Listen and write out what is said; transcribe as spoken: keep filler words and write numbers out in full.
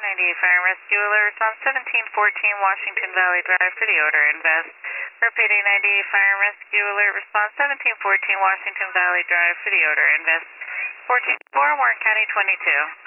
ninety-eight Fire and Rescue Alert Response seventeen fourteen Washington Valley Drive for the order invest. Repeating ninety-eight Fire and Rescue Alert Response seventeen fourteen Washington Valley Drive for the order invest. fourteen four Warren County twenty-two.